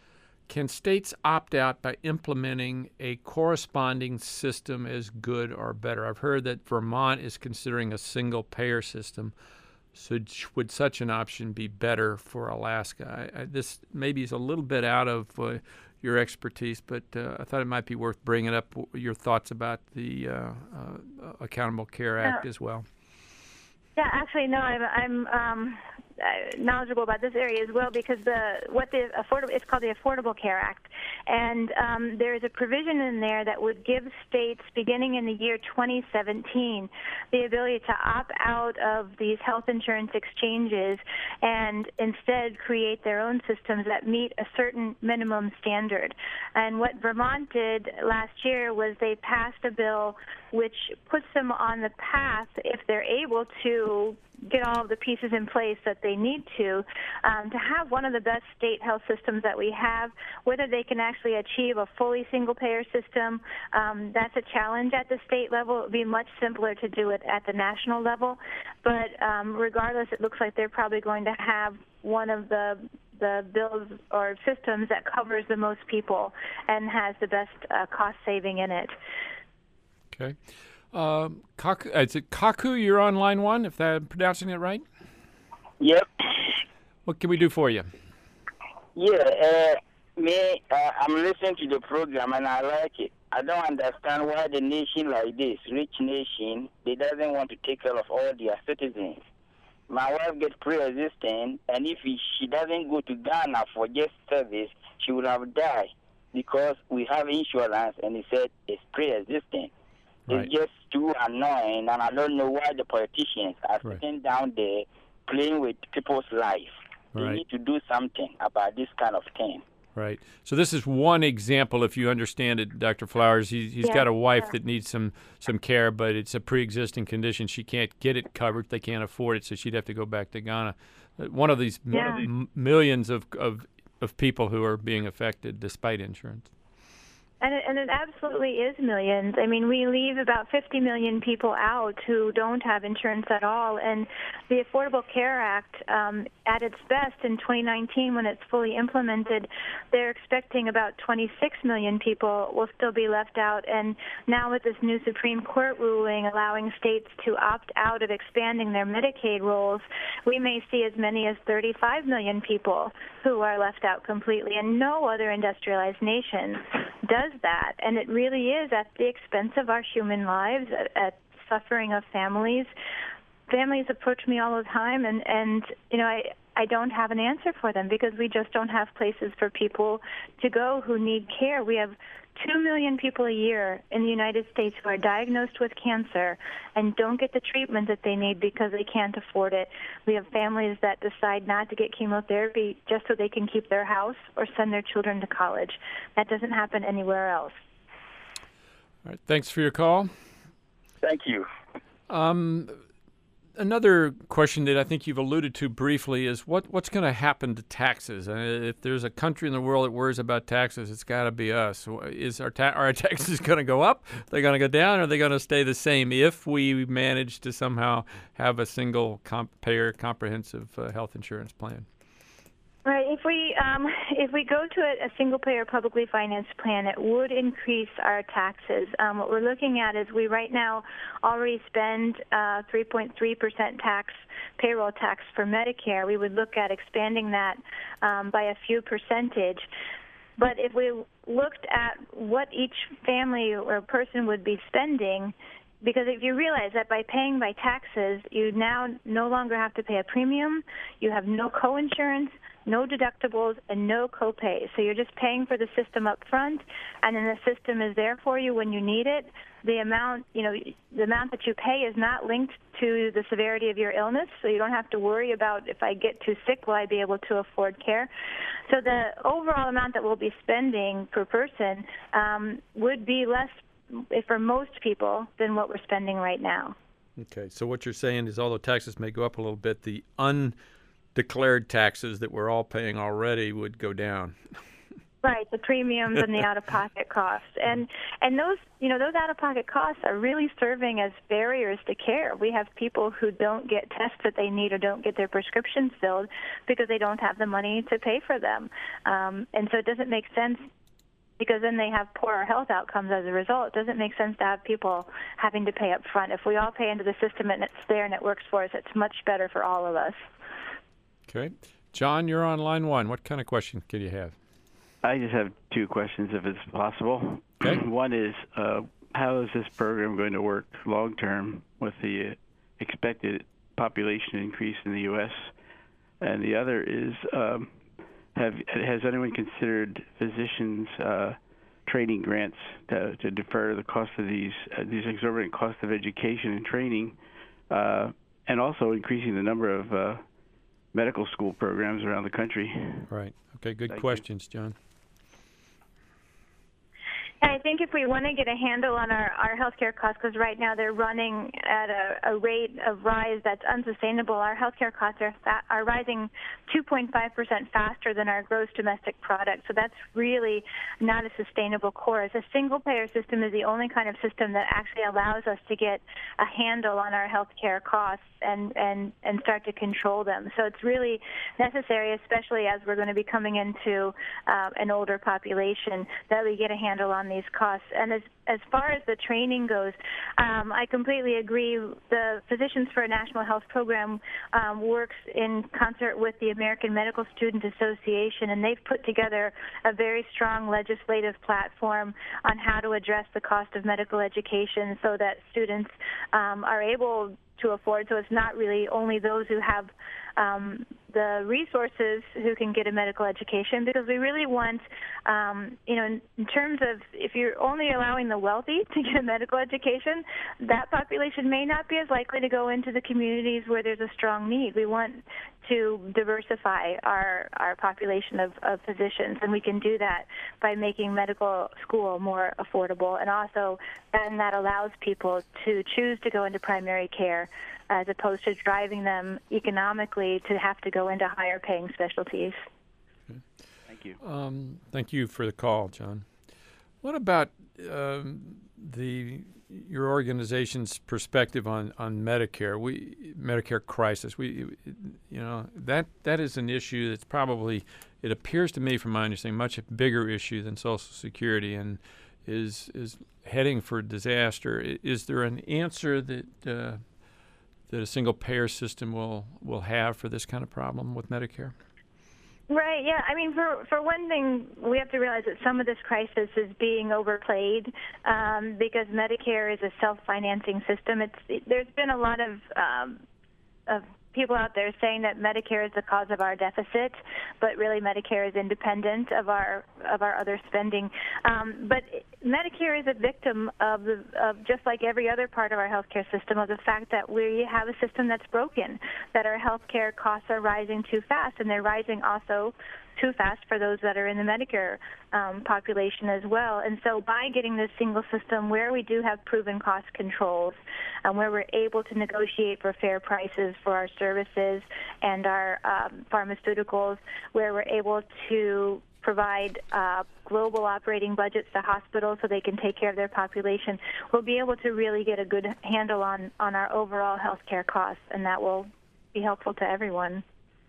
Speaker 1: can states opt out by implementing a corresponding system as good or better? I've heard that Vermont is considering a single-payer system. So would such an option be better for Alaska? This maybe is a little bit out of your expertise, but I thought it might be worth bringing up your thoughts about the Accountable Care Act as well.
Speaker 2: Yeah, actually, no, I'm knowledgeable about this area as well because it's called the Affordable Care Act, and there is a provision in there that would give states, beginning in the year 2017, the ability to opt out of these health insurance exchanges and instead create their own systems that meet a certain minimum standard. And what Vermont did last year was they passed a bill which puts them on the path, if they're able to get all of the pieces in place that they need to have one of the best state health systems that we have. Whether they can actually achieve a fully single-payer system, that's a challenge at the state level. It would be much simpler to do it at the national level. But regardless, it looks like they're probably going to have one of the bills or systems that covers the most people and has the best cost saving in it.
Speaker 1: Okay. Is it Kaku? You're on line one, if I'm pronouncing it right?
Speaker 7: Yep.
Speaker 1: What can we do for you?
Speaker 7: Yeah, I'm listening to the program and I like it. I don't understand why the nation like this, rich nation, they doesn't want to take care of all their citizens. My wife gets pre-existing, and if she doesn't go to Ghana for just service, she would have died because we have insurance and it said it's pre-existing.
Speaker 1: Right.
Speaker 7: It's just too annoying, and I don't know why the politicians are sitting down there playing with people's life. They need to do something about this kind of thing.
Speaker 1: Right. So this is one example, if you understand it, Dr. Flowers. He's got a wife that needs some care, but it's a pre-existing condition. She can't get it covered. They can't afford it, so she'd have to go back to Ghana. One of these millions of people who are being affected despite insurance.
Speaker 2: And it absolutely is millions. I mean, we leave about 50 million people out who don't have insurance at all. And the Affordable Care Act, at its best in 2019, when it's fully implemented, they're expecting about 26 million people will still be left out. And now with this new Supreme Court ruling allowing states to opt out of expanding their Medicaid rolls, we may see as many as 35 million people who are left out completely. And no other industrialized nation does that, and it really is at the expense of our human lives, at suffering of families. Families approach me all the time, and you know, I don't have an answer for them because we just don't have places for people to go who need care. We have 2 million people a year in the United States who are diagnosed with cancer and don't get the treatment that they need because they can't afford it. We have families that decide not to get chemotherapy just so they can keep their house or send their children to college. That doesn't happen anywhere else.
Speaker 1: All right. Thanks for your call.
Speaker 7: Thank you.
Speaker 1: Another question that I think you've alluded to briefly is what's going to happen to taxes? If there's a country in the world that worries about taxes, it's got to be us. Is our taxes going to go up? Are they going to go down? Or are they going to stay the same if we manage to somehow have a single payer comprehensive health insurance plan?
Speaker 2: Right. If we go to a single-payer publicly financed plan, it would increase our taxes. What we're looking at is we right now already spend 3.3% payroll tax for Medicare. We would look at expanding that by a few percentage. But if we looked at what each family or person would be spending, because if you realize that by paying by taxes, you now no longer have to pay a premium, you have no co-insurance, no deductibles, and no copay. So you're just paying for the system up front, and then the system is there for you when you need it. The amount that you pay is not linked to the severity of your illness, so you don't have to worry about if I get too sick, will I be able to afford care. So the overall amount that we'll be spending per person would be less for most people than what we're spending right now.
Speaker 1: Okay, so what you're saying is although taxes may go up a little bit, the undeclared taxes that we're all paying already would go down.
Speaker 2: Right, the premiums and the out-of-pocket costs, and those out-of-pocket costs are really serving as barriers to care. We have people who don't get tests that they need or don't get their prescriptions filled because they don't have the money to pay for them, and so it doesn't make sense. Because then they have poorer health outcomes as a result. It doesn't make sense to have people having to pay up front. If we all pay into the system and it's there and it works for us, it's much better for all of us.
Speaker 1: Okay. John, you're on line one. What kind of question could you have?
Speaker 8: I just have two questions, if it's possible.
Speaker 1: Okay.
Speaker 8: One is, how is this program going to work long-term with the expected population increase in the U.S.? And the other is, has anyone considered physicians training grants to defer the cost of these exorbitant costs of education and training, and also increasing the number of medical school programs around the country?
Speaker 1: Right. Okay, good
Speaker 8: Thank
Speaker 1: questions, John.
Speaker 2: I think if we want to get a handle on our healthcare costs, because right now they're running at a rate of rise that's unsustainable, our healthcare costs are rising 2.5% faster than our gross domestic product. So that's really not a sustainable course. A single-payer system is the only kind of system that actually allows us to get a handle on our healthcare costs and start to control them. So it's really necessary, especially as we're going to be coming into an older population, that we get a handle on these costs. And as far as the training goes, I completely agree. The Physicians for a National Health Program works in concert with the American Medical Student Association, and they've put together a very strong legislative platform on how to address the cost of medical education so that students are able to afford. So it's not really only those who have the resources who can get a medical education, because we really want, in terms of if you're only allowing the wealthy to get a medical education, that population may not be as likely to go into the communities where there's a strong need. We want to diversify our population of physicians, and we can do that by making medical school more affordable, and also then that allows people to choose to go into primary care as opposed to driving them economically to have to go into higher paying specialties.
Speaker 8: Okay. Thank you.
Speaker 1: Thank you for the call, John. What about your organization's perspective on Medicare? Medicare crisis. That is an issue that's probably, it appears to me from my understanding, much bigger issue than Social Security, and is heading for disaster. Is there an answer that a single-payer system will have for this kind of problem with Medicare?
Speaker 2: Right, yeah. I mean, for one thing, we have to realize that some of this crisis is being overplayed because Medicare is a self-financing system. There's been a lot of people out there saying that Medicare is the cause of our deficit, but really Medicare is independent of our other spending. But Medicare is a victim of just like every other part of our healthcare system, of the fact that we have a system that's broken, that our healthcare costs are rising too fast, and they're rising also too fast for those that are in the Medicare population as well. And so by getting this single system where we do have proven cost controls and where we're able to negotiate for fair prices for our services and our pharmaceuticals, where we're able to provide global operating budgets to hospitals so they can take care of their population, we'll be able to really get a good handle on our overall health care costs, and that will be helpful to everyone.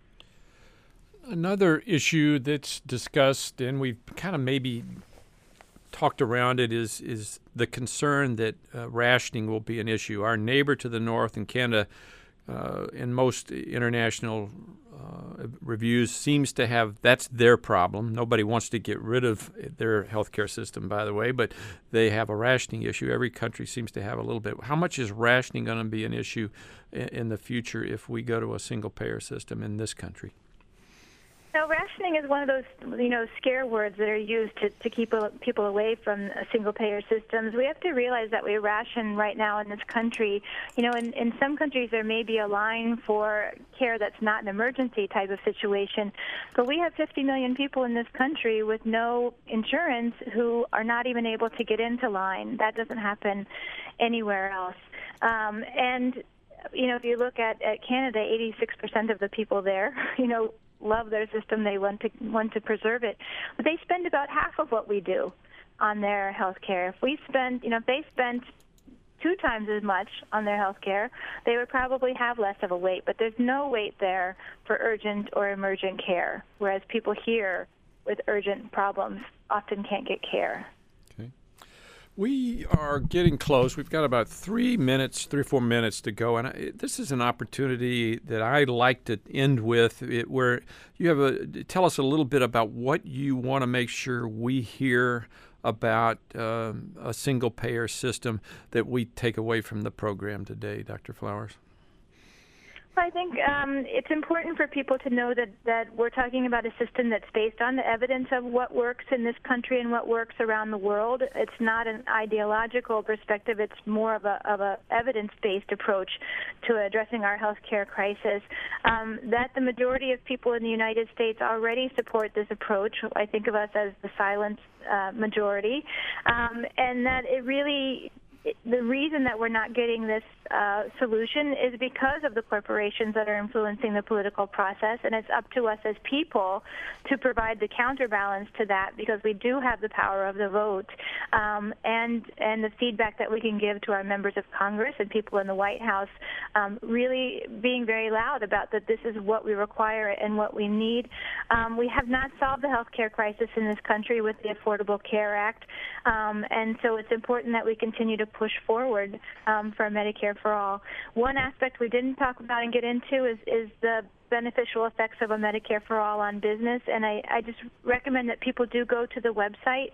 Speaker 1: Another issue that's discussed, and we've kind of maybe talked around it, is the concern that rationing will be an issue. Our neighbor to the north in Canada, in most international reviews, seems to have, that's their problem. Nobody wants to get rid of their healthcare system, by the way, but they have a rationing issue. Every country seems to have a little bit. How much is rationing going to be an issue in the future if we go to a single-payer system in this country?
Speaker 2: So rationing is one of those, scare words that are used to keep people away from single-payer systems. We have to realize that we ration right now in this country. In some countries there may be a line for care that's not an emergency type of situation, but we have 50 million people in this country with no insurance who are not even able to get into line. That doesn't happen anywhere else. If you look at Canada, 86% of the people there, love their system. They want to preserve it. But they spend about half of what we do on their health care. If they spent 2 times as much on their health care, they would probably have less of a wait. But there's no wait there for urgent or emergent care, whereas people here with urgent problems often can't get care.
Speaker 1: Okay. We are getting close. We've got about 3 or 4 minutes to go, and this is an opportunity that I like to end with, where you tell us a little bit about what you want to make sure we hear about a single-payer system that we take away from the program today, Dr. Flowers.
Speaker 2: I think it's important for people to know that we're talking about a system that's based on the evidence of what works in this country and what works around the world. It's not an ideological perspective. It's more of a evidence-based approach to addressing our health care crisis. That the majority of people in the United States already support this approach. I think of us as the silent majority, and that it really... The reason that we're not getting this solution is because of the corporations that are influencing the political process, and it's up to us as people to provide the counterbalance to that, because we do have the power of the vote and the feedback that we can give to our members of Congress and people in the White House, really being very loud about that this is what we require and what we need. We have not solved the health care crisis in this country with the Affordable Care Act, and so it's important that we continue to push forward for Medicare for all. One aspect we didn't talk about and get into is the beneficial effects of a Medicare for all on business, and I just recommend that people do go to the website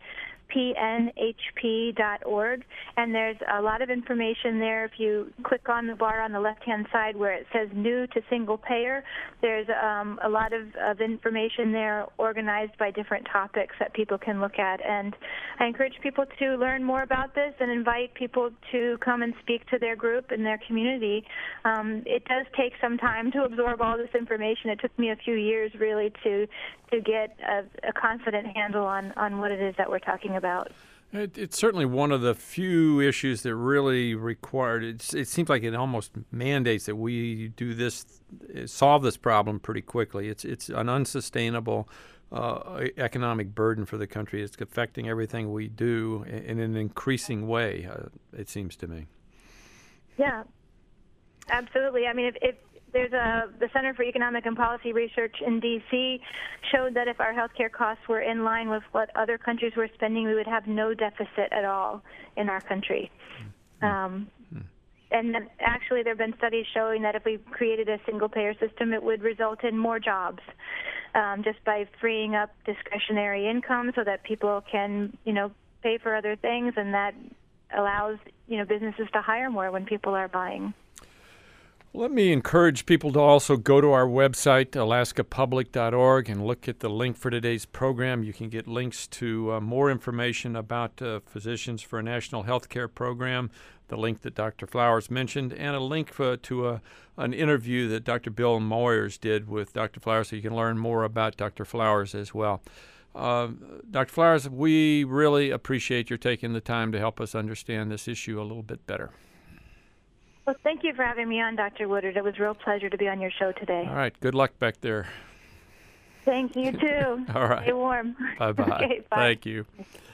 Speaker 2: pnhp.org, and there's a lot of information there. If you click on the bar on the left-hand side where it says new to single payer, there's a lot of information there organized by different topics that people can look at. And I encourage people to learn more about this and invite people to come and speak to their group and their community. It does take some time to absorb all this information. It took me a few years really to get a confident handle on what it is that we're talking about.
Speaker 1: It's certainly one of the few issues that really required, it seems like it almost mandates that we do this, solve this problem pretty quickly. It's an unsustainable economic burden for the country. It's affecting everything we do in an increasing way, it seems to me.
Speaker 2: Yeah, absolutely. I mean, if there's the Center for Economic and Policy Research in D.C. showed that if our healthcare costs were in line with what other countries were spending, we would have no deficit at all in our country. And then actually there have been studies showing that if we created a single-payer system, it would result in more jobs just by freeing up discretionary income so that people can, pay for other things, and that allows, businesses to hire more when people are buying.
Speaker 1: Let me encourage people to also go to our website, alaskapublic.org, and look at the link for today's program. You can get links to more information about Physicians for a National Health Care Program, the link that Dr. Flowers mentioned, and a link to an interview that Dr. Bill Moyers did with Dr. Flowers, so you can learn more about Dr. Flowers as well. Dr. Flowers, we really appreciate your taking the time to help us understand this issue a little bit better.
Speaker 2: Well, thank you for having me on, Dr. Woodard. It was a real pleasure to be on your show today.
Speaker 1: All right. Good luck back there.
Speaker 2: Thank you, too.
Speaker 1: All right.
Speaker 2: Stay warm.
Speaker 1: Bye-bye.
Speaker 2: Okay, bye.
Speaker 1: Thank you.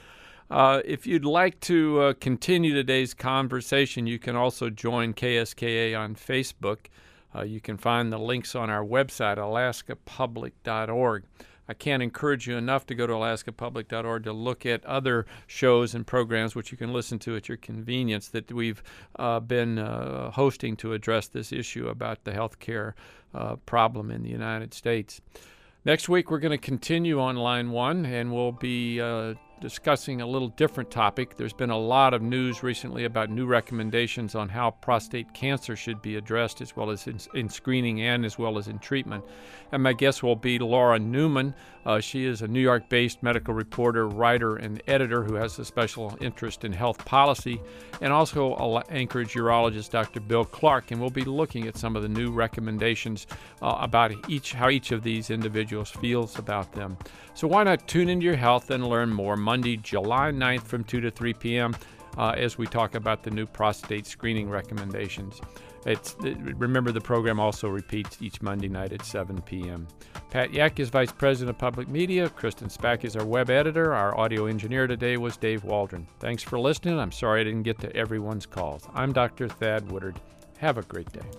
Speaker 1: If you'd like to continue today's conversation, you can also join KSKA on Facebook. You can find the links on our website, alaskapublic.org. I can't encourage you enough to go to alaskapublic.org to look at other shows and programs which you can listen to at your convenience that we've been hosting to address this issue about the health care problem in the United States. Next week, we're going to continue on Line 1, and we'll be discussing a little different topic. There's been a lot of news recently about new recommendations on how prostate cancer should be addressed, as well as in screening and as well as in treatment. And my guest will be Laura Newman. She is a New York-based medical reporter, writer, and editor who has a special interest in health policy, and also Anchorage urologist Dr. Bill Clark. And we'll be looking at some of the new recommendations about how each of these individuals feels about them. So why not tune into your health and learn more Monday, July 9th from 2 to 3 p.m. As we talk about the new prostate screening recommendations. Remember, the program also repeats each Monday night at 7 p.m. Pat Yak is Vice President of Public Media. Kristen Spack is our web editor. Our audio engineer today was Dave Waldron. Thanks for listening. I'm sorry I didn't get to everyone's calls. I'm Dr. Thad Woodard. Have a great day.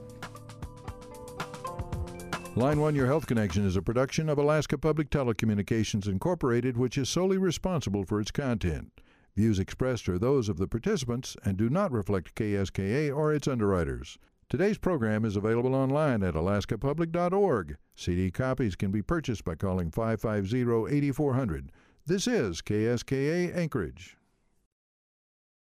Speaker 5: Line 1 Your Health Connection is a production of Alaska Public Telecommunications Incorporated, which is solely responsible for its content. Views expressed are those of the participants and do not reflect KSKA or its underwriters. Today's program is available online at alaskapublic.org. CD copies can be purchased by calling 550-8400. This is KSKA Anchorage.